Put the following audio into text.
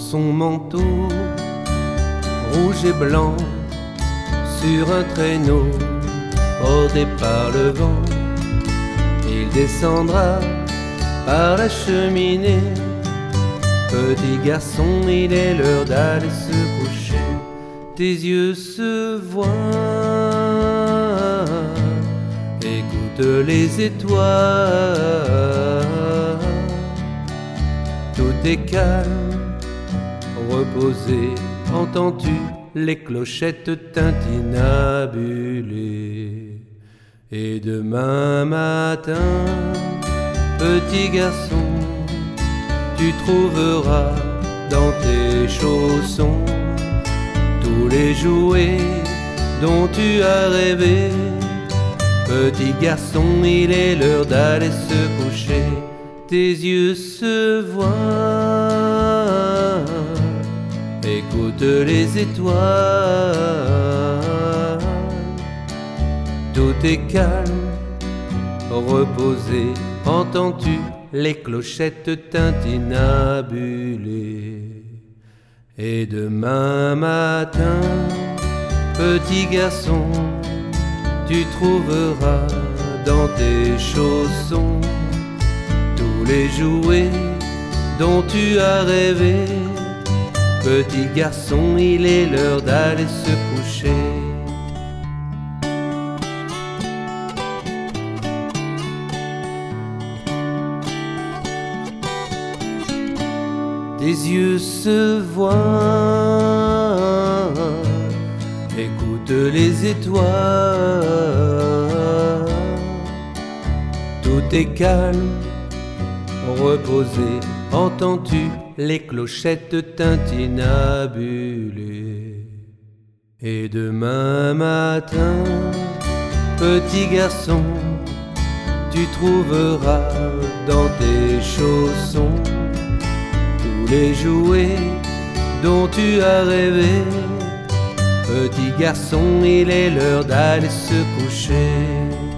son manteau rouge et blanc sur un traîneau porté par le vent. Il descendra par la cheminée. Petit garçon, il est l'heure d'aller se coucher. Tes yeux se voient, écoute les étoiles. Tout est calme, reposé. Entends-tu les clochettes tintinabulées? Et demain matin, petit garçon, tu trouveras dans tes chaussons tous les jouets dont tu as rêvé. Petit garçon, il est l'heure d'aller se coucher. Tes yeux se voient, écoute les étoiles. Tout est calme, reposé. Entends-tu les clochettes tintinabulées? Et demain matin, petit garçon, tu trouveras dans tes chaussons tous les jouets dont tu as rêvé. Petit garçon, il est l'heure d'aller se coucher. Tes yeux se voient, écoute les étoiles. Tout est calme, reposé. Entends-tu les clochettes tintinabulées? Et demain matin, petit garçon, tu trouveras dans tes chaussons tous les jouets dont tu as rêvé. Petit garçon, il est l'heure d'aller se coucher.